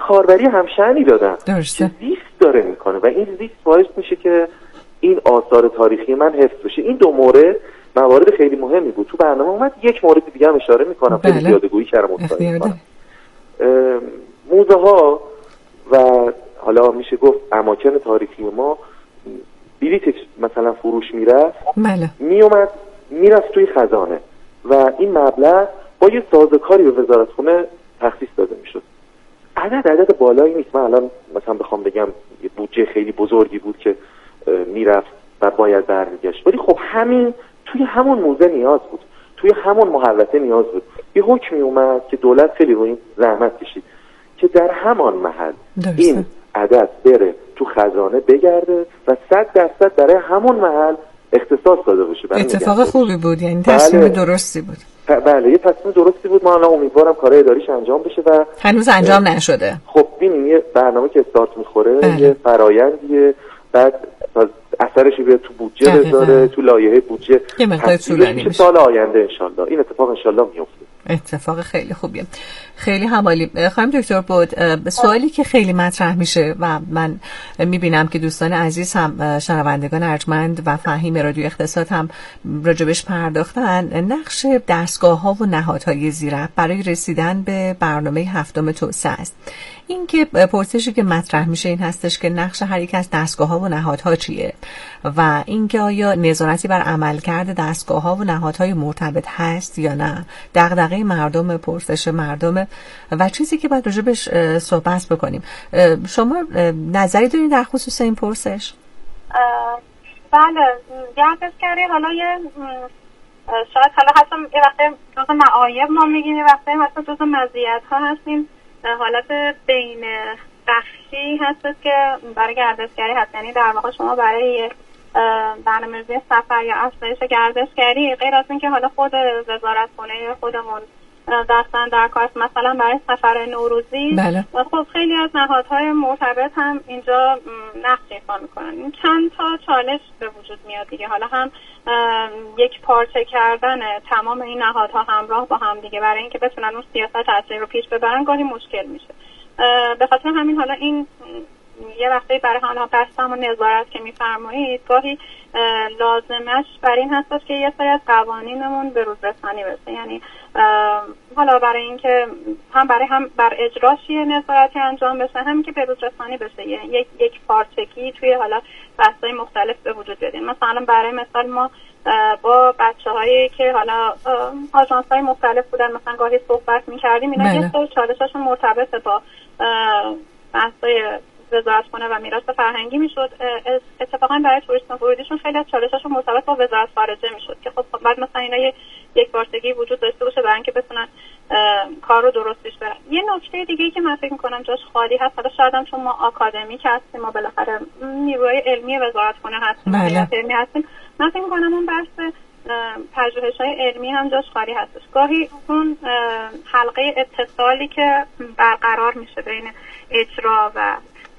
کاربری همشأنی دادن درسته. زیست داره میکنه و این زیست باعث میشه که این آثار تاریخی من حفظ بشه. این دو مورد موارد خیلی مهمی بود. تو برنامه اومد یک مورد دیگه هم اشاره میکنم، خیلی زیادگویی کردم موزه ها و حالا میشه گفت اماکن تاریخی ما بلیت مثلا فروش میرفت، میومد میرفت توی خزانه و این مبلغ با یه سازوکاری به وزارتخونه تخصیص داده میشد. عدد بالایی نیست. من الان مثلا بخوام بگم یه بودجه خیلی بزرگی بود که میرفت و باید برمیگشت، ولی خب همین توی همون موزه نیاز بود، توی همون محوطه نیاز بود. یه حکمی اومد که دولت خیلی روی این زحمت کشید که در همان محل این عدد بره تو خزانه بگرده و 100% برای همون محل اختصاص داده بشه. اتفاق خوبی بود، یعنی تصمیم درستی بود. بله، یه تصمیم درستی بود. ما الان امیدوارم کار اداریش انجام بشه و هنوز انجام نشده. خب ببینیم یه برنامه که استارت میخوره یه فرآیندیه، بعد اثرش بیاد تو بودجه بذاره، تو لایحه بودجه یه مقدار طولانی میشه. سال آینده انشالله این اتفاق انشالله میفته. اتفاق خیلی خوبیه. خیلی همالی. خانم دکتر بود، سوالی که خیلی مطرح میشه و من میبینم که دوستان عزیز هم شنوندگان ارجمند و فهیم رادیو اقتصاد هم راجبش پرداختن، نقش دستگاه‌ها و نهادهای زیرربط برای رسیدن به برنامه 7 توسعه است. این که پرسشی که مطرح میشه این هستش که نقش هر یک از دستگاه‌ها و نهادها چیه و اینکه آیا نظارتی بر عملکرد دستگاه‌ها و نهادهای مرتبط هست یا نه. دغدغه مردم، پرسش مردم و چیزی که باید راجبش صحبت بکنیم. شما نظری دارین در خصوص این پرسش؟ بله، گردشگری حالا یه شاید حالا حتی یه وقتی جزء معایب ما میگیم، یه وقتی حتی جزء مزیت‌ها هستیم. حالت بین بخشی هست که برای گردشگری هست، یعنی در واقع شما برای برنامه‌ریزی سفر یا افزایش گردشگری غیر از اینکه حالا خود وزارتخونه خودمون دستن در کار مثلا برای سفر نوروزی، خب خیلی از نهادهای مرتبط هم اینجا نقش ایفا میکنن. این چند تا چالش به وجود میاد دیگه. حالا هم یک پارچه کردن تمام این نهادها همراه با هم دیگه برای اینکه بتونن اون سیاست اصلی رو پیش ببرن گاهی مشکل میشه. به خاطر همین حالا این یه وقتی برای حالا بحثم و نظارت که میفرمایید گاهی لازمش بر این هست که یه سری از قوانینمون به روز رسانی بشه، یعنی حالا برای اینکه هم بر اجراش یه نظارتی انجام بشه، هم که به روز رسانی بشه، یک پارچگی توی حالا بحث‌های مختلف به وجود بیاد. مثلا برای مثال ما با بچه‌هایی که حالا آژانس‌های مختلف بودن مثلا گاهی صحبت می‌کردیم، اینا یه سری چالشاشون مرتبط با بحث‌های وزارتخونه و میراث فرهنگی میشد. اتفاقا برای توریسم ورودیشون خیلی از چالشاشون مرتبط با وزارت خارجه میشد که خب بعد مثلا اینا یک بارچگی وجود داشته باشه برای اینکه بتونن کار رو درست پیش ببرن. یه نکته دیگه‌ای که من فکر می‌کنم جاش خالی هست، حالا شاید هم چون ما آکادمیک هستیم، ما بالاخره نیروی علمی وزارتخونه هستیم، علمی هستیم، من فکر می‌کنم اون بحث پژوهش‌های علمی هم جاش خالی هستش. گاهی اون حلقه اتصالی که برقرار میشه بین اجرا و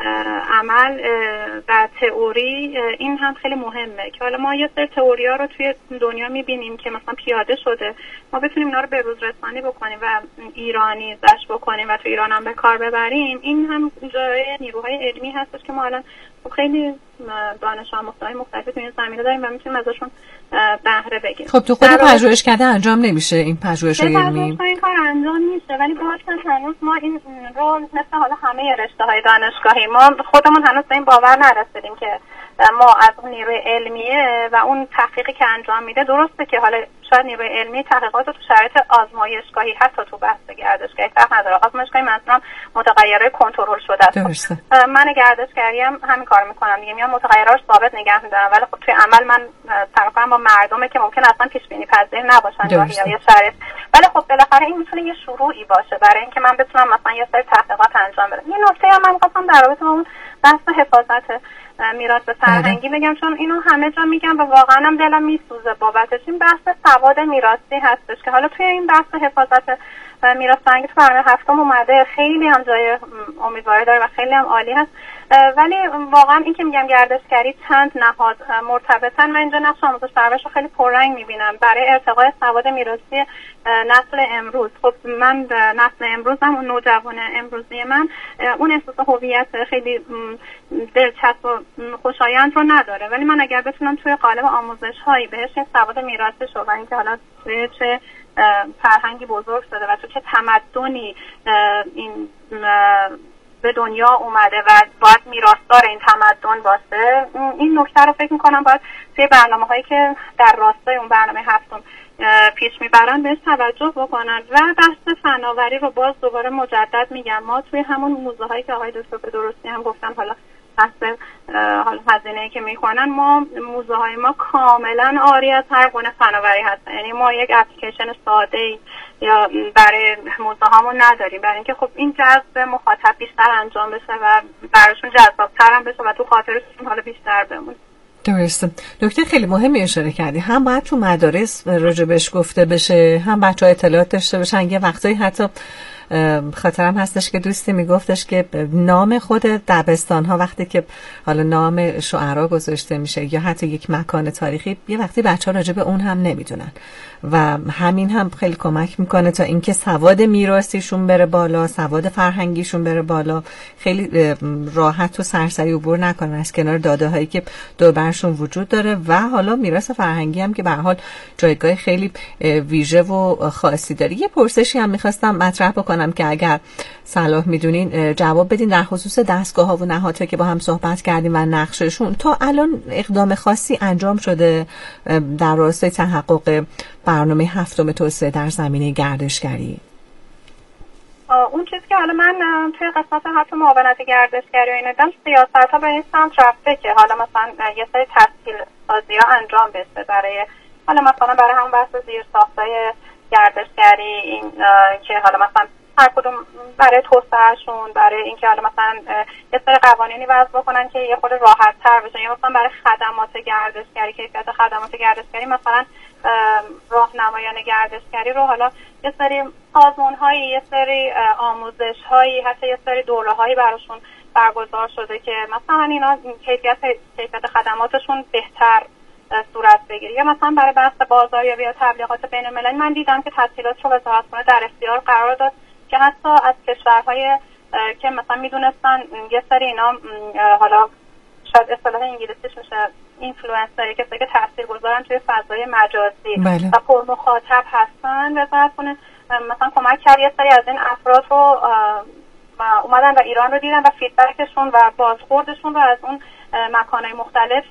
عمل و تئوری، این هم خیلی مهمه که حالا ما یه سری تئوری‌ها رو توی دنیا می‌بینیم که مثلا پیاده شده، ما بتونیم اینا رو به روز رسانی بکنیم و ایرانی‌زش بکنیم و تو ایران هم به کار ببریم. این هم جای نیروهای علمی هستش که ما الان خیلی دانش آموزهای مختلفی توی این زمینه داریم و میتونیم ازشون بهره بگیریم. خب تو خود پژوهش کرده انجام نمیشه این پژوهش‌های علمی؟ این کار انجام میشه، ولی باز هنوز ما این رو مثل حالا همه رشته‌های دانشگاهی ما خودمون هنوز به این باور نرسیدیم که ما از اون نیروی علمیه و اون تحقیقی که انجام میده، درسته که حالا شاید نیروی علمی تحقیقات رو تو شرایط آزمایشگاهی حتی تو بحث گردشگری فرق نداره. آزمایشگاهی مثلا متغیرهای کنترل شده است. من گردشگری هم همین کار میکنم دیگه، میام متغیرها رو ثابت نگه میدارم، ولی خب توی عمل من طرفم با مردمه که ممکن اصلا پیش بینی پذیر نباشن گاهی یا شرایط، ولی خب بالاخره این میتونه یه شروعی باشه برای اینکه من بتونم مثلا یه سری تحقیقات انجام بدم. یه نکته هم من خواستم در رابطه با اون بحث حفاظت میراث فرهنگی بگم، چون اینو همه جا میگم و واقعا هم دلم میسوزه بابتش. این بحث سواد میراثی هستش که حالا توی این بحث حفاظت مثلا میراث فرهنگی تو برنامه هفتم اومده، خیلی هم جای امیدواری داره و خیلی هم عالی هست. ولی واقعا این که میگم گردشگری چند نهاد مرتبطن، من اینجا نقش آموزش پرورش رو خیلی پررنگ میبینم برای ارتقای سواد میراثی نسل امروز. خب من نسل امروزم، اون نوجوان امروزی من اون احساس هویت خیلی دلچسب و خوشایند رو نداره، ولی من اگر بتونم توی قالب آموزش هایی بهش سواد میراثی شو و اینکه حالا توی چه فرهنگی بزرگ شده و تو چه تمدنی این به دنیا اومده و باید میراثدار این تمدن باشه، این نکته رو فکر میکنم باید توی برنامه هایی که در راستای اون برنامه هفتم پیش میبرن بهش توجه بکنن. و بحث فناوری رو باز دوباره مجدد میگم، ما توی همون موزه هایی که آقای دکتر به درستی هم گفتن، حالا بحث هزینه‌ای که میکنن، ما موزه های ما کاملا عاری از هر گونه فناوری هستن. یعنی ما یک اپلیکیشن ساده یا برای موزه هامون نداریم، برای اینکه خب این جذب مخاطب بیشتر انجام بشه و براشون جذاب‌تر هم بشه و تو خاطرشون حالا بیشتر بمونه. درسته. نکته خیلی مهمی اشاره کردی، هم باید تو مدارس راجبش گفته بشه، هم بچه‌ها اطلاعات داشته باشن. یه وقتایی حتی خاطرم هستش که دوستی میگفتش که نام خود دبستان ها وقتی که حالا نام شعرا گذاشته میشه یا حتی یک مکان تاریخی، یه وقتی بچه‌ها راجع به اون هم نمیدونن و همین هم خیلی کمک میکنه تا اینکه سواد میراثیشون بره بالا، سواد فرهنگیشون بره بالا، خیلی راحت و سرسری عبور نکنن از کنار داده هایی که دور برشون وجود داره. و حالا میراث فرهنگی هم که به هر حال جایگاه خیلی ویژه و خاصی داره. یه پرسشی هم میخواستم مطرح بکنم که اگر صلاح میدونین جواب بدین در خصوص دستگاه‌ها و نهادهایی که با هم صحبت کردیم و نقششون. تا الان اقدام خاصی انجام شده در راستای تحقق برنامه هفتم توسعه در زمینه گردشگری؟ اون چیزی که حالا من توی قسمت هفت معاونت گردشگری و این دیدم، سیاست‌ها به این سمت رفته که حالا مثلا یه سری تسهیل سازی‌ها انجام بشه برای حالا مثلا برای همون بحث زیرساخت‌های گردشگری، این که حالا مثلا هر کدوم برای توسعهشون، برای اینکه حالا مثلا یه سری قوانینی وضع بکنن که یه خورده راحت‌تر بشه، یا مثلا برای خدمات گردشگری، کیفیت خدمات گردشگری، مثلا راهنمایان گردشگری رو حالا یه سری سازمان‌هایی، یه سری آموزش‌هایی، حتی یه سری دوره‌هایی براشون برگزار شده که مثلا اینا کیفیت خدماتشون بهتر صورت بگیره. یا مثلا برای بحث بازاریابی یا تبلیغات بین‌المللی من دیدم که تسهیلات رو وزارتخونه در اختیار قرار داد که حتی از کشورهای که مثلا میدونستن یه سری اینا حالا شاید اصطلاح انگلیسیش میشه اینفلوئنسر، کسایی که تاثیرگذارن توی فضای مجازی و پر مخاطب هستن، وزارتخونه مثلا کمک کرد یه سری از این افراد رو اومدن و ایران رو دیدن و فیدبکشون و بازخوردشون رو از اون مکانهای مختلف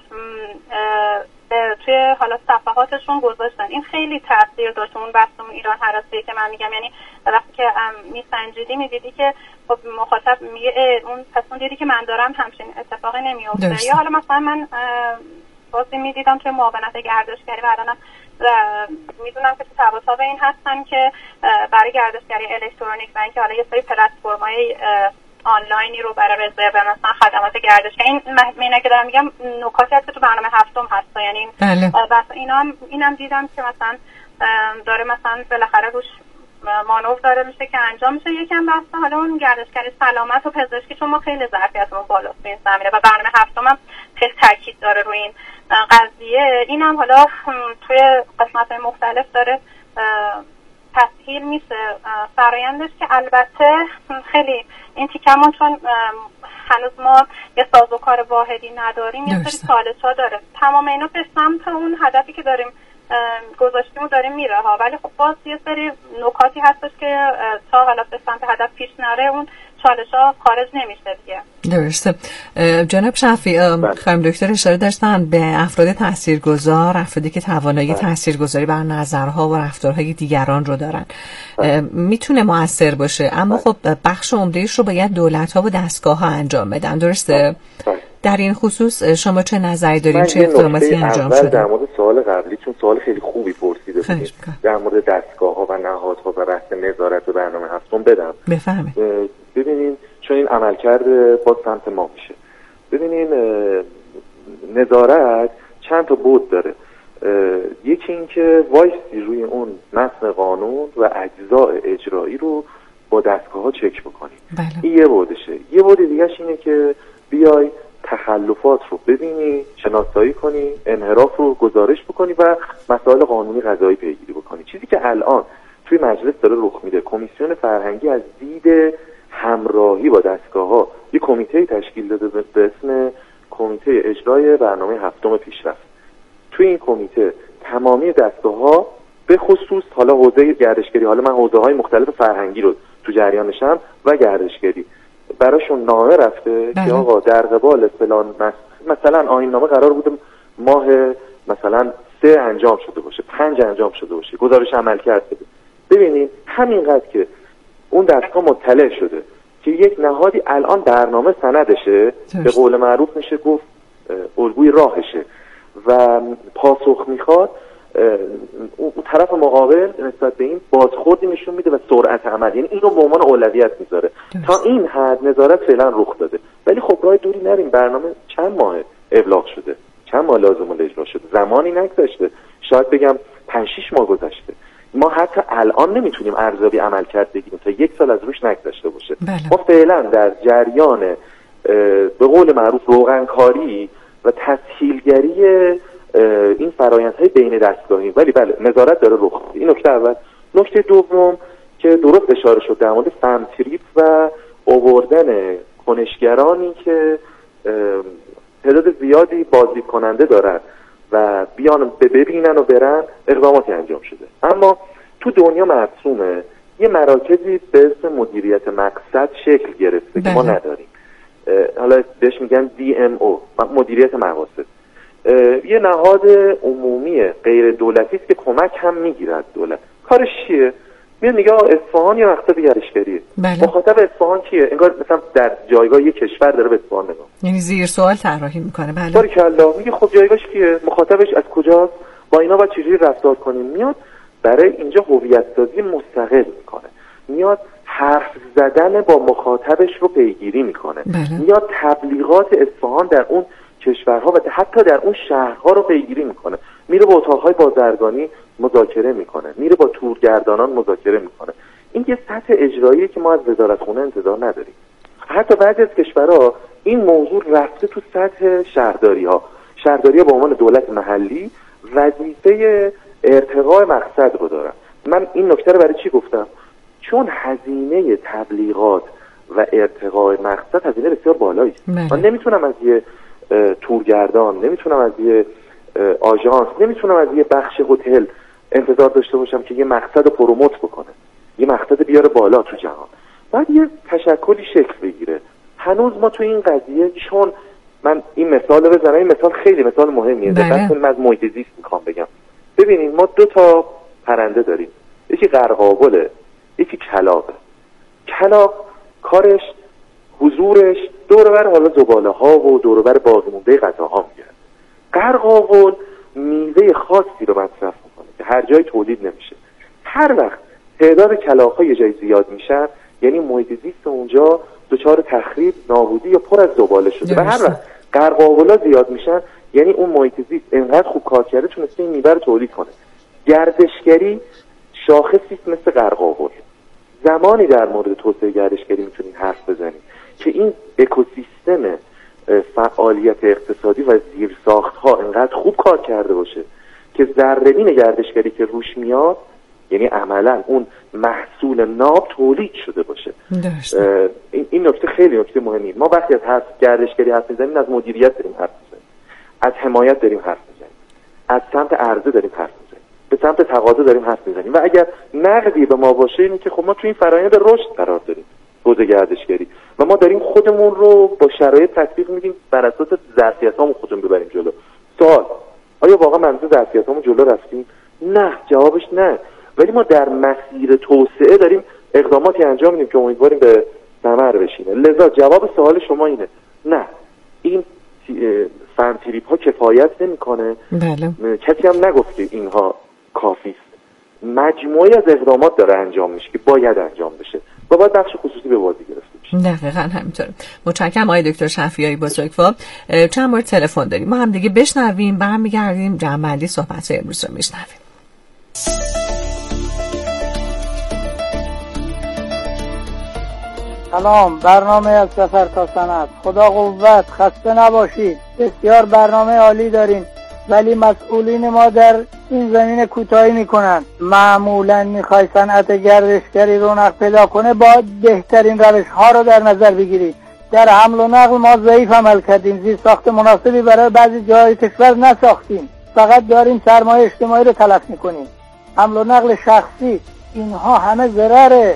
توی حالا صفحاتشون گذاشتن. این خیلی تاثیر داشت اون بحث ایران هراسی که من میگم. یعنی وقتی که میسنجیدی میدیدی که خب مخاطب میگه اون پسون دیدی که من دارم همچین اتفاقی نمیفته. یا حالا مثلا من بازی میدیدم توی معاونت گردشگری و الانم میدونم که تو تباساب این هستن که برای گردشگری الکترونیک و اینکه حالا یه سری پلتفرم‌های آنلاینی رو برای رزرو مثلا خدمات گردشگری، این اینا که دارم میگم نکاتی هست که تو برنامه هفتم هست. یعنی بس اینم دیدم که مثلا داره مثلا بالاخره روش مانور داره میشه که انجام میشه. یکم بحث حالا اون گردشگری سلامت و پزشکی، چون ما خیلی ظرفیتمون بالاست این زمینه و برنامه هفتم هم خیلی تاکید داره روی این قضیه. اینم حالا توی قسمت‌های مختلف داره تسهیل میشه فرایندش، که البته خیلی این تیکمون چون هنوز ما یه سازوکار واحدی نداریم، یه سری چالش‌ها داره. تمام اینا به سمت اون هدفی که داریم گذاشتیم و داریم میره ها، ولی خب باز یه سری نکاتی هستش که تا حالا به سمت هدف پیش نره اون چالش‌ها خارج نمیشه دیگه. درسته. جناب شفیعی، خانم دکتر اشاره داشتن به افراد تاثیرگذار، افرادی که توانایی تاثیرگذاری بر نظرها و رفتارهای دیگران رو دارن. میتونه مؤثر باشه، اما خب بخش عمده‌اش رو باید دولت‌ها و دستگاه‌ها انجام بدن. درسته؟ در این خصوص شما چه نظری دارین؟ چه اقداماتی انجام شده؟ در مورد سوال قبلی، چون سوال خیلی خوبی پرسیده بودید، در مورد دستگاه‌ها و نهادها و بحث نظارت به برنامه هفتم بدم. بفهمید. ببینین چون این عملکرد با سمت ما میشه. ببینین نظارت چند تا بود داره. یکی این که وایسی روی اون متن قانون و اجزاء اجرایی رو با دستگاه ها چک بکنی. این یه بودشه. یه بود دیگهش اینه که بیای تخلفات رو ببینی، شناسایی کنی، انحراف رو گزارش بکنی و مسائل قانونی قضایی پیگیری بکنی. چیزی که الان توی مجلس داره رخ میده، کمیسیون فرهنگی از دید همراهی با دستگاه‌ها یه کمیته تشکیل داده به اسم کمیته اجرای برنامه 7 پیشرفت. توی این کمیته تمامی دستگاه‌ها به خصوص حالا حوزه گردشگری، حالا من حوزه‌های مختلف فرهنگی رو تو جریانشم و گردشگری، براشون نامه رفته که آقا در قبال فلان مثلا آیین‌نامه قرار بوده ماه مثلا 3 انجام شده باشه، 5 انجام شده باشه، گزارش عملکرد بده. ببینید همینقدر که اون دستگاه مطلع شده که یک نهادی الان برنامه سندشه، به قول معروف میشه گفت الگوی راهشه و پاسخ میخواد، اون طرف مقابل نسبت به این بازخوردی نشون میده و سرعت عمل، یعنی این رو به عنوان اولویت میذاره. تا این حد نظارت فعلا رخ داده، ولی خب راه دوری نریم. برنامه چند ماه ابلاغ شده، چند ماه لازم اجرا شده، زمانی نگذشته، شاید بگم 5-6 ماه گذشته. ما حتی الان نمیتونیم ارزیابی عملکرد بگیریم تا 1 سال از روش نگذشته باشه. ما فعلا در جریان به قول معروف روغنکاری و تسهیلگری این فرآیندهای بین دستگاهی، ولی بله نظارت داره رخ میده. این نکته اول. نکته دوم که درست اشاره شد در مورد فمتریپ و آوردن کنشگرانی که تعداد زیادی بازدید کننده دارن و بیان ببینن و برن، اقداماتی انجام شده. اما تو دنیا مرسومه یه مراکزی به اسم مدیریت مقصد شکل گرفته که ما نداریم. حالا بهش میگن DMO، مدیریت مقاصد. یه نهاد عمومی غیر دولتی است که کمک هم میگیره از دولت. کارش چیه؟ میاد میگه اصفهان یه مقصد گردشگریه. مخاطب اصفهان کیه؟ انگار مثلا در جایگاه یک کشور داره به اصفهان نگاه. یعنی زیر سوال طراحی میکنه. بله. باریکلا. میگه خب جایگاهش کیه؟ مخاطبش از کجاست؟ با اینا باید چجوری رفتار کنیم؟ میاد برای اینجا هویت سازی مستقل میکنه. میاد حرف زدن با مخاطبش رو پیگیری میکنه. میاد تبلیغات اصفهان در اون کشورها و حتی در اون شهرها رو پیگیری میکنه. میره با اتاقهای بازرگانی مذاکره میکنه، میره با تورگردانان مذاکره میکنه. این یه سطح اجراییه که ما از وزارتخونه انتظار نداریم. حتی بعضی از کشورها این موضوع رفته تو سطح شهرداری‌ها. شهرداری‌ها به عنوان دولت محلی وظیفه ارتقاء مقصد رو دارن. من این نکته رو برای چی گفتم؟ چون هزینه تبلیغات و ارتقاء مقصد هزینه بسیار بالایی است. من نمیتونم از یه تورگردان، نمیتونم از یه آژانس، نمیتونم از یه بخش هتل انتظار داشته باشم که یه مقصد رو پروموت بکنه، یه مقصد بیاره بالا تو جهان. باید یه تشکلی شکل بگیره. هنوز ما تو این قضیه، چون من این مثال رو بزنم، این مثال خیلی مثال مهمیه. من از محیط زیست میخوام بگم. ببینید ما 2 تا پرنده داریم، یکی قرقاوله، یکی کلاغه. کلاغ کارش، حضورش دور بر حالا زباله ها و دور بر باقی مونده غذاها میگرد. قرقاول میوه خاصی رو مصرف میکنه که هر جای تولید نمیشه. هر وقت تعداد کلاغ‌ها یه جای زیاد میشن، یعنی محیط زیست اونجا دچار تخریب، نابودی یا پر از زباله شده. و هر وقت قرقاولا زیاد میشن، یعنی اون محیط زیست انقدر خوب کار کرده تونسته این میوه رو تولید کنه. گردشگری شاخصی مثل قرقاول. زمانی در مورد توسعه گردشگری میتونید حرف بزنید که این اکوسیستم فعالیت اقتصادی و زیرساخت‌ها انقدر خوب کار کرده باشه که ذره‌بین گردشگری که روش میاد، یعنی عملا اون محصول ناب تولید شده باشه. این نکته خیلی نکته مهمی. ما وقتی از گردشگری حرف میزنیم، از مدیریت داریم حرف میزنیم، از حمایت داریم حرف میزنیم، از سمت عرضه داریم حرف میزنیم، به سمت تقاضا داریم حرف میزنیم. و اگر نقدی به ما باشه اینه که خب ما تو این فرآیند رشد قرار داریم، حوزه گردشگری، و ما داریم خودمون رو با شرایط تطبیق میدیم بر اساس ظرفیتامون خودمون ببریم جلو. سوال: آیا واقعا منظور ظرفیتامون جلو رفتیم؟ نه، جوابش نه. ولی ما در مسیر توسعه داریم اقداماتی انجام میدیم که امیدواریم به ثمر بشینه. لذا جواب سوال شما اینه: نه، این فنتریپ ها کفایت نمیکنه. بله. کسی هم نگفت که اینها کافی است. مجموعی از اقدامات داره انجام میشه که باید انجام بشه و باید بخش خصوصی به بازی گرفته بشه. دقیقاً همینطوره. متشکرم آقای دکتر شفیعی بزرگوار. چند مورد تلفن داریم، ما هم دیگه بشنویم، برمیگردیم جمع‌بندی صحبت‌های امروز رو میشنویم. سلام، برنامه از سفر تا سند. خدا قوت، خسته نباشید. بسیار برنامه عالی دارین، ولی مسئولین ما در این زمینه کوتاهی میکنن. معمولا میخوای صنعت گردشگری رونق پیدا کنه، باید بهترین روش ها رو در نظر بگیری. در حمل و نقل ما ضعیف عمل کردیم، زیر ساخت مناسبی برای بعضی جای کشور نساختیم، فقط داریم سرمایه اجتماعی رو تلف میکنیم. حمل و نقل شخصی، اینها همه ضرره.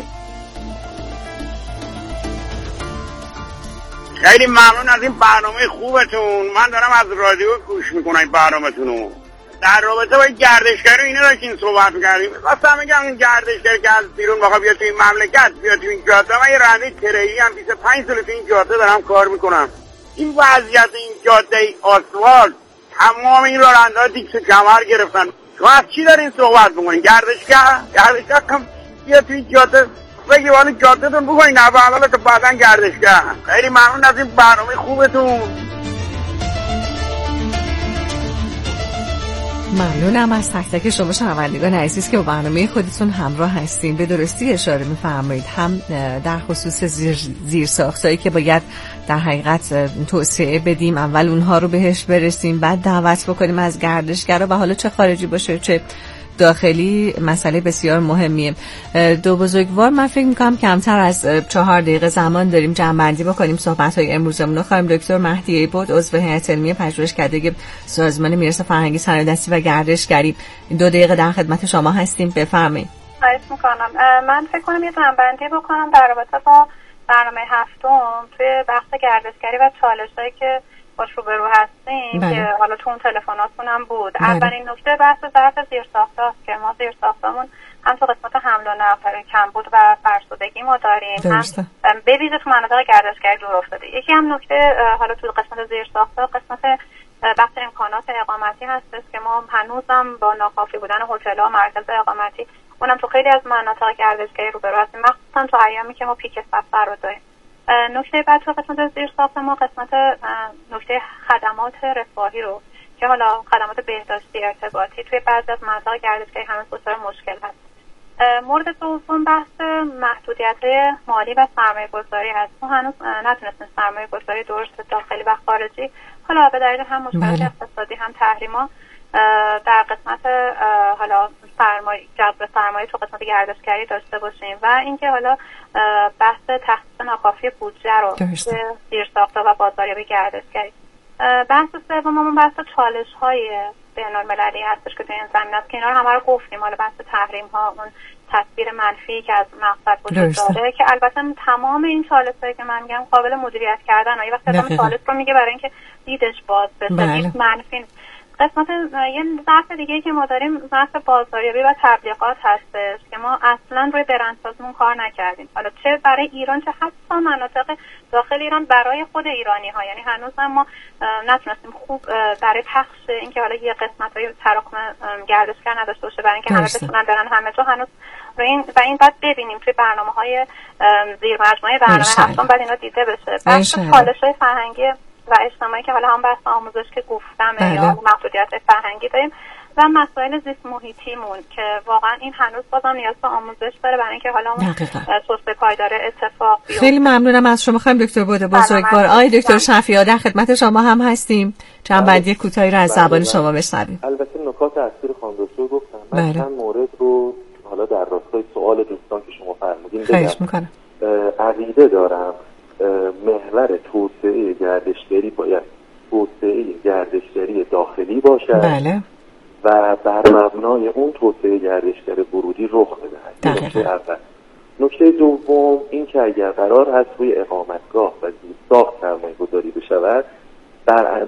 خیلی ممنون از این برنامه خوبتون. من دارم از رادیو گوش میکنم این برنامه‌تونو. در رابطه با گردشگری اینا داشتین صحبت می‌کردیم. واسه میگم این گردشگر که از بیرون بخواد بیاد تو این مملکت، بیاد تو این جاده، من یه راننده تریلی ام 25 سال تو این جاده دارم کار میکنم. این وضعیت این جاده آسفالت، تمام این راننده‌ها دیکس کمر گرفتن. شما از چی دارین صحبت می‌کنین؟ گردشگر کم بیاد تو این جاده بگی ولی جاده‌تون بکنین، نه اول تا بعداً گردشگر. خیلی ممنون از این برنامه خوبتون. ممنونم از تک تک شما شنوندگان عزیز که با برنامه خودتون همراه هستین. به درستی اشاره می‌فرمایید، هم در خصوص زیرساختایی که باید در حقیقت توسعه بدیم، اول اونها رو بهش برسیم، بعد دعوت بکنیم از گردشگرا و حالا چه خارجی باشه چه داخلی، مسئله بسیار مهمیه. دو بزرگوار، من فکر میکنم کمتر از 4 دقیقه زمان داریم جمع‌بندی بکنیم صحبت‌های امروزمون رو. خانم دکتر مهدی عیبد، عضو هیئت علمی پژوهشکده سازمان میراث فرهنگی صنعت‌دستی و گردشگری، 2 دقیقه در خدمت شما هستیم، بفرمایید. خواهش میکنم. من فکر کنم یه جمع‌بندی بکنم در رابطه با برنامه هفتم توی بحث گردشگری و چالش‌هایی که باش روبرو هستیم. بله. که حالا تو اون تلفناتون هم بود. بله. اولین نکته بحث ظرف زیرساخت‌هاست که ما زیرساختمون هم تو قسمت حمل و نقل کمبود و فرسودگی ما داریم، هم به ویژه تو مناطق گردشگری دور افتاده. یکی هم نکته حالا تو قسمت زیرساخت‌ها قسمت بحث امکانات اقامتی هستش که ما هنوزم با ناکافی بودن هتل‌ها و مرکز اقامتی اونم تو خیلی از مناطق گردشگری روبرو هستیم، مخصوصا تو ایامی که ما پیک سفر رو داریم. نکته بعد تو قسمت زیرساخت ما قسمت نکته خدمات رفاهی رو که حالا خدمات بهداشتی ارتباطی توی بعضی از مناطق گردشگری هنوز بسیار مشکل هست. مورد دوم بحث محدودیت‌های مالی و سرمایه‌گذاری هست. ما هنوز نتونستیم سرمایه‌گذاری درست داخلی و خارجی، حالا به دلیل هم مشکلات اقتصادی هم تحریما، در قسمت حالا جذب سرمایه تو قسمت گردشگری داشته باشیم و اینکه حالا بحث تخصیص ناکافی بودجه رو به زیرساخت‌ها و بازاریابی گردشگری. بحث سوممون بحث چالش‌های بین‌المللی هستش که تو این زمینه است که اینا رو همه رو گفتیم. حالا بحث تحریم‌ها، اون تصویر منفی که از مقصد وجود داره که البته تمام این چالش‌هایی که من میگم قابل مدیریت کردن. یه وقتی آدم چالش رو میگه برای اینکه دیدش باز بشه، منفی. قسمت یه ضعف دیگه که ما داریم ضعف بازاریابی و تبلیغات هستش که ما اصلا روی برندسازیمون کار نکردیم، حالا چه برای ایران چه حتی مناطق داخل ایران برای خود ایرانی ها. یعنی هنوز ما نتونستیم خوب برای پخش اینکه حالا یه قسمت‌های تراکم گردشگر نداشته باشه برای اینکه همه بتونن برن همه جا، هنوز روی این و این بعد ببینیم توی برنامه‌های زیر مجموعه برنامه هفتم بعد اینا دیده بشه. بحث چالش‌های فرهنگی و اجتماعی که حالا هم بحث آموزش که گفتم یا محدودیت فرهنگی داریم و مسائل زیست محیطیمون که واقعا این هنوز بازم نیاز به آموزش داره برای اینکه حالا اون توسعه پایدار اتفاق بیفته. خیلی ممنونم از شما خانم دکتر بود بزرگوار. آقای دکتر شفیعی در خدمت شما هم هستیم، چند کوتاهی رو از زبان شما بشنویم. البته نکات اصلی رو خانم دکتر گفتم، من چند مورد رو حالا در راستای سوال دوستان که شما فرمودین خواهش می‌کنم. عقیده دارم محور توسعه گردشگری باید توسعه گردشگری داخلی باشد. بله. و بر مبنای اون توسعه گردشگری ورودی رخ بدهد. نکته اول. نکته دوم این که اگر قرار هست روی اقامتگاه و زیرساخت سرمایه‌گذاری بشود بر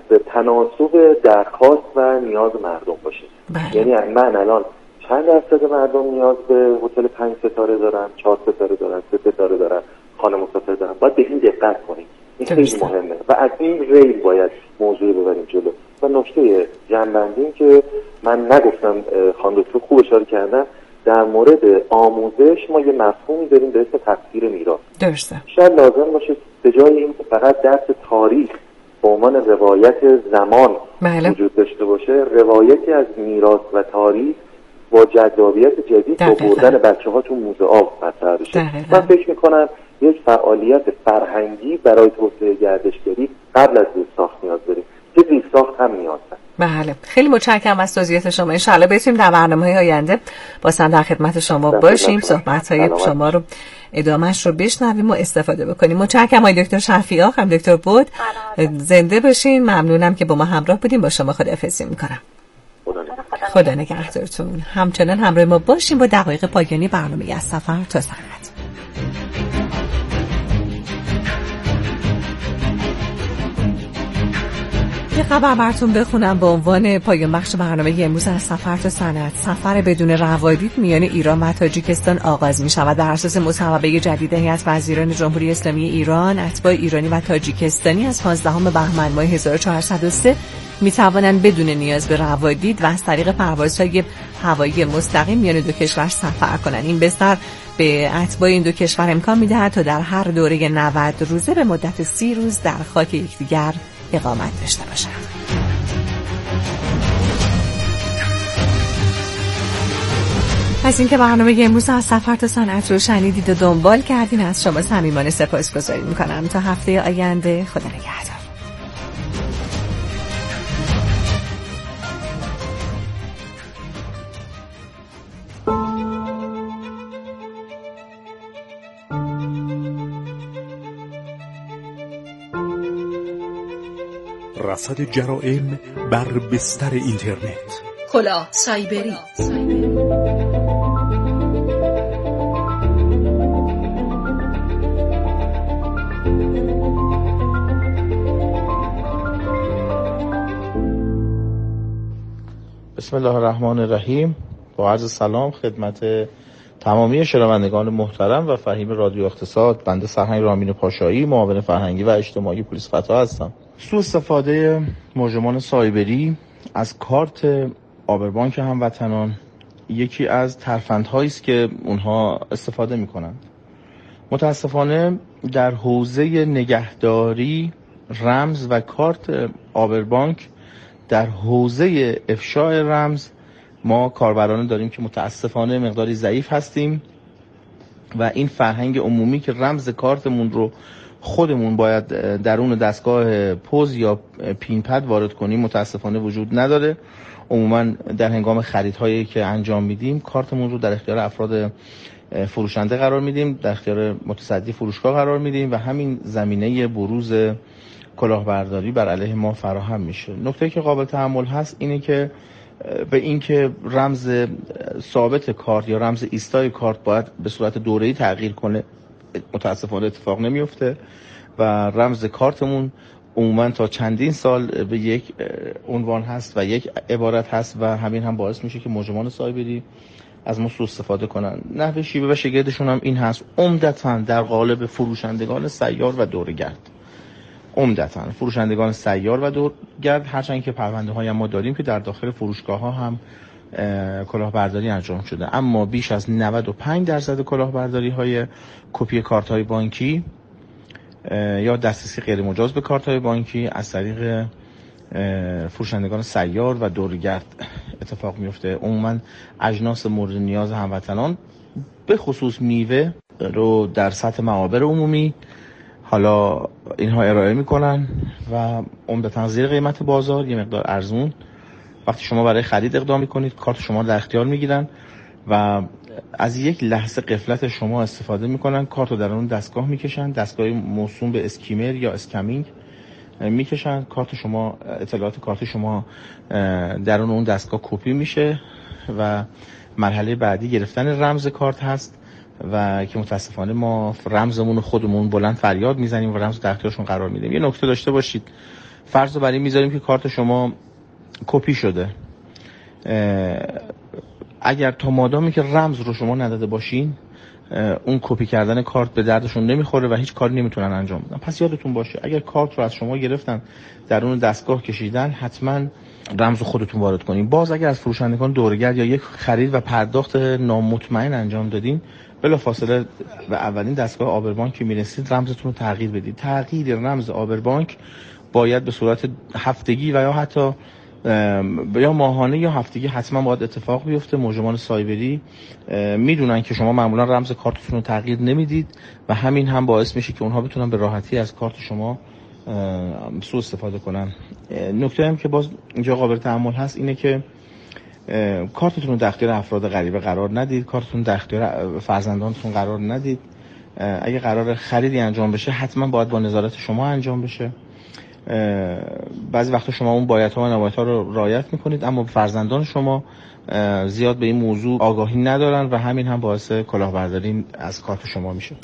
تناسب درخواست و نیاز مردم باشه. بله. یعنی من الان چند درصد مردم نیاز به هتل 5 ستاره دارن، 4 ستاره دارن، 3 ستاره دارن، خانه مسافر دارن، باید به این دقت کنیم. این خیلی مهمه و از این ریل باید موضوع ببریم جلو. و نکته جنبندی که من نگفتم خانم دکتر خوب اشاره کردن، در مورد آموزش ما یه مفهومی داریم به اسم تفسیر میراث. درسته. شاید لازم باشه به جای این فقط درس تاریخ به عنوان روایت زمان وجود داشته باشه، روایتی از میراث و تاریخ با جذابیت جدید با بردن بچه‌ها تو موزه آب مطرح بشه. من فکر می‌کنم یک فعالیت فرهنگی برای توسعه گردشگری قبل از زیرساخت نیاز داریم که زیرساخت هم نیاز داره. بله، خیلی متشکرم از توضیحات شما. ان شاءالله بتونیم در برنامه‌های آینده بازم در خدمت شما باشیم، صحبت‌های شما رو ادامهش رو بشنویم و استفاده بکنیم. متشکرم آقای دکتر شفیعی، هم دکتر بود. زنده باشین. ممنونم که با ما همراه بودیم. با شما خداحافظی می‌کنم. خدا نگهدارتون. همچنان همراه ما باشیم با دقایق پایانی برنامه از سفر تا صنعت. یه خبر براتون بخونم به عنوان پایان بخش برنامه امروز از سفر تا صنعت. سفر بدون روادید میان ایران و تاجیکستان آغاز می شود. بر اساس مصوبه جدید هیئت وزیران جمهوری اسلامی ایران، اتباع ایرانی و تاجیکستانی از 15 بهمن ماه 1403 می توانند بدون نیاز به روادید و از طریق پروازهای هوایی مستقیم میان دو کشور سفر کنند. این بستر به اتباع این دو کشور امکان می‌دهد تا در هر دوره 90 روزه به مدت 30 روز در خاک یکدیگر اقامت داشته باشند. از اینکه برنامه امروز از سفر تا صنعت رو شنیدید و دنبال کردین از شما صمیمانه سپاسگزاری می‌کنم. تا هفته آینده، خدا نگهدار. رصد جرائم بر بستر اینترنت. کلاه سایبری. بسم الله الرحمن الرحیم. با عرض سلام خدمت تمامی شنوندگان محترم و فهیم رادیو اقتصاد. بنده سرهنگ رامین پاشایی، معاون فرهنگی و اجتماعی پلیس خطا هستم. سوء استفاده مجرمان سایبری از کارت آبربانک هموطنان یکی از ترفندهایی است که اونها استفاده می‌کنند. متاسفانه در حوزه نگهداری رمز و کارت آبربانک، در حوزه افشاء رمز ما کاربران داریم که متاسفانه مقداری ضعیف هستیم و این فرهنگ عمومی که رمز کارتمون رو خودمون باید درون دستگاه پوز یا پین پد وارد کنیم متاسفانه وجود نداره. عموما در هنگام خریدهایی که انجام میدیم کارتمون رو در اختیار افراد فروشنده قرار میدیم، در اختیار متصدی فروشگاه قرار میدیم و همین زمینه بروز کلاهبرداری بر علیه ما فراهم میشه. نکته که قابل تأمل هست اینه که به این که رمز ثابت کارت یا رمز ایستای کارت باید به صورت دوره‌ای تغییر کنه متاسفانه اتفاق نمیفته و رمز کارتمون عموما تا چندین سال به یک عنوان هست و یک عبارت هست و همین هم باعث میشه که مجرمان سایبری از ما سوء استفاده کنن. نحوه شیوه و شگردشون هم این هست، عمدتاً در قالب فروشندگان سیار و دورگرد. عمدتاً فروشندگان سیار و دورگرد، هرچند که پرونده های ما داریم که در داخل فروشگاه ها هم کلاهبرداری انجام شده، اما بیش از 95% کلاهبرداری های کپی کارت های بانکی یا دسترسی غیر مجاز به کارت های بانکی از طریق فروشندگان سیار و دورگرد اتفاق میفته. عموما اجناس مورد نیاز هموطنان به خصوص میوه رو در سطح معابر عمومی حالا اینها ارائه میکنن و عمدتاً زیر قیمت بازار، یه مقدار ارزون. وقتی شما برای خرید اقدام میکنید کارت شما رو در اختیار میگیرن و از یک لحظه غفلت شما استفاده میکنن، کارت رو در اون دستگاه میکشن، دستگاه موسوم به اسکیمر یا اسکمینگ میکشن، کارت شما، اطلاعات کارت شما در اون دستگاه کپی میشه و مرحله بعدی گرفتن رمز کارت هست و که متاسفانه ما رمزمون خودمون بلند فریاد میزنیم و رمز در اختیارشون قرار میدیم. یه نکته داشته باشید، فرض رو بر این میذاریم که کارت شما کپی شده، اگر تا مادامی که رمز رو شما نداده باشین اون کپی کردن کارت به دردشون نمیخوره و هیچ کاری نمیتونن انجام بدن. پس یادتون باشه اگر کارت رو از شما گرفتن درون دستگاه کشیدن، حتما رمز خودتون وارد کنین. باز اگر از فروشندگان دورگرد یا یک خرید و پرداخت نامطمئن انجام دادین، بلافاصله و اولین دستگاه آبربانک که میرسید رمزتون رو تغییر بدید. تغییر رمز آبربانک باید به صورت هفتگی و یا حتی یا ماهانه یا هفتگی حتما باید اتفاق بیفته. مجرمان سایبری میدونن که شما معمولا رمز کارتتون رو تغییر نمیدید و همین هم باعث میشه که اونها بتونن به راحتی از کارت شما سوء استفاده کنن. نکته هم که باز اینجا قابل تأمل هست اینه که کارتتون رو در اختیار افراد غریبه قرار ندید، کارتتون در اختیار فرزندانتون قرار ندید. اگه قرار خریدی انجام بشه حتما باید با نظارت شما انجام بشه. بعضی وقتا شما اون بایدها و نبایدها رو رعایت میکنید اما فرزندان شما زیاد به این موضوع آگاهی ندارن و همین هم باعث کلاهبرداری از کارت شما میشه.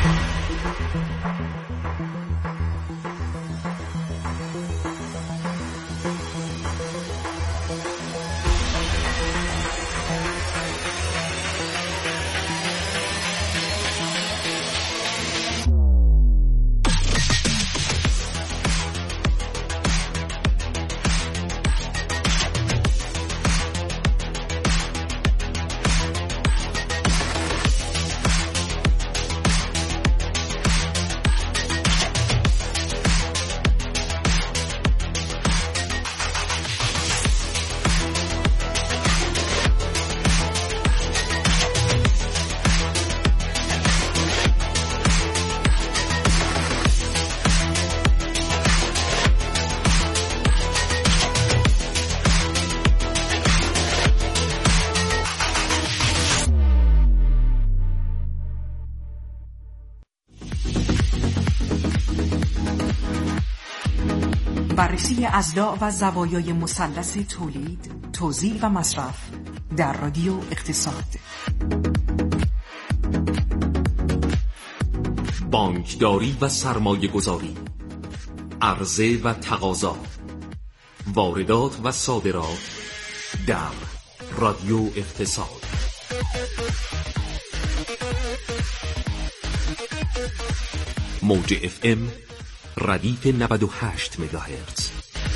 بررسی اضلاع و زوایای مثلث تولید، توزیع و مصرف در رادیو اقتصاد. بانکداری و سرمایه گذاری، عرضه و تقاضا، واردات و صادرات در رادیو اقتصاد. موج FM ردیف 98 مگاهرتز.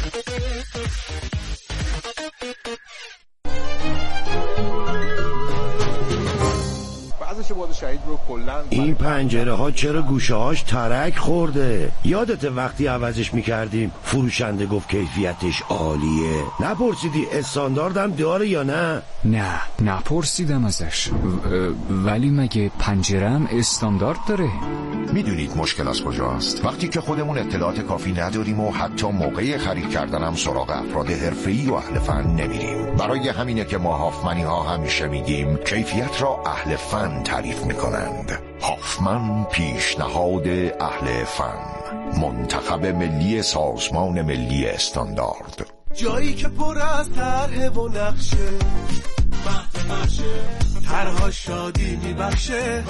این پنجره ها چرا گوشه هاش ترک خورده؟ یادت وقتی عوضش میکردیم فروشنده گفت کیفیتش عالیه؟ نپرسیدی استانداردم داره یا نه؟ نه نپرسیدم ازش. ولی مگه پنجره‌ام استاندارد داره؟ میدونید مشکل از کجاست؟ وقتی که خودمون اطلاعات کافی نداریم و حتی موقع خرید کردنم سراغ افراد حرفه‌ای و اهل فن نمیریم. برای همینه که ما هافمنی ها همیشه میگیم کیفیت را اهل فن تعریف میکنند. هافمن پیشنهاد اهل فن، منتخب ملی سازمان ملی استاندارد. جایی که پر از طرح و نقشه، طرح شادی میبخشه،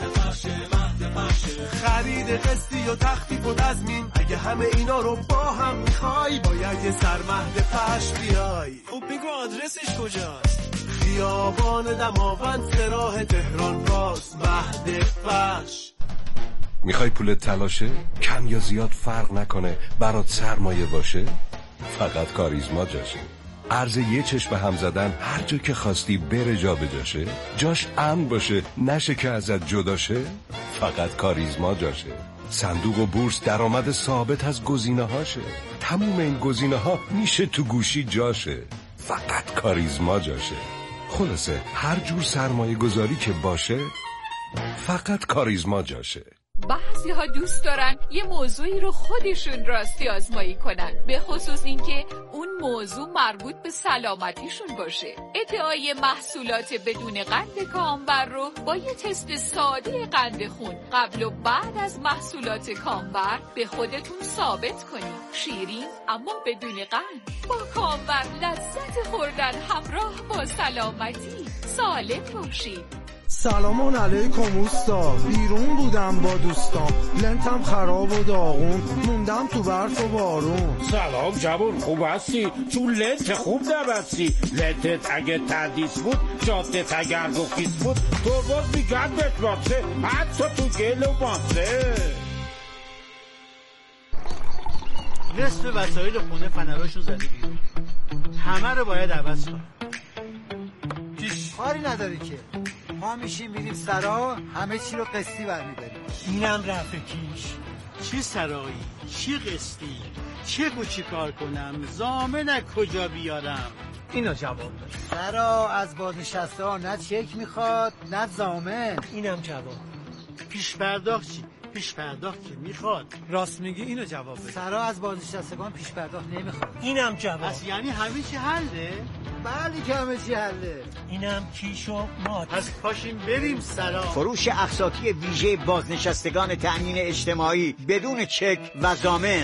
خرید قسطی و تخفیف و تضمین. اگه همه اینا رو با هم میخوای باید یه سرمهد فش بیای. خب بگو آدرسش کجاست؟ خیابان دماوند سراح تهران راست، مهد فش. میخوای پولت تلاشه؟ کم یا زیاد فرق نکنه، برات سرمایه باشه؟ فقط کاریزما جاشه. عرض یه چشم هم زدن هر جا که خواستی بره جا به جاشه، جاش امن باشه نشه که ازت جداشه. فقط کاریزما جاشه. صندوق و بورس درآمد ثابت از گزینه هاشه، تموم این گزینه ها میشه تو گوشی جاشه. فقط کاریزما جاشه. خلاصه هر جور سرمایه گذاری که باشه فقط کاریزما جاشه. بعضی ها دوست دارن یه موضوعی رو خودشون راستی آزمایی کنن، به خصوص اینکه اون موضوع مربوط به سلامتیشون باشه. ادعای محصولات بدون قند کامبر رو با یه تست ساده قند خون قبل و بعد از محصولات کامبر به خودتون ثابت کنید. شیرین اما بدون قند، با کامبر لذت خوردن همراه با سلامتی. سالم باشید. سلام علیکم اوستا، بیرون بودم با دوستام، لنتم خراب و داغون، موندم تو برف و بارون. سلام جوون، خوب هستی؟ چون لنت خوب نبستی. لنتت اگه تردیس بود، جادت اگر گفتیس بود، تو باز میگرد بشماسه، حتی تو گل و ماسه. نصف وسایل خونه فنراشو زده بیرون، همه رو باید عوض کنم. کاری نداری که ما میشیم میریم سرا، همه چی رو قسطی برمیداریم. اینم رفع کیش. چه سرایی، چه قسطی، چه چی کار کنم، ضامن کجا بیارم؟ اینو جواب داد. سرا از بازنشسته ها نه چک میخواد نه ضامن. اینم جواب. پیش پرداخت چی؟ پیش پرداخت که میخواد. راست میگی، اینو جواب بده. سرا از بازنشستگان پیش پرداخت نمیخواد. اینم جواب. پس یعنی همه چی حله؟ بله که همه چی حله. اینم کیش و مات. از پاشیم بریم سرا. فروش اقساطی ویژه بازنشستگان تأمین اجتماعی بدون چک و ضامن.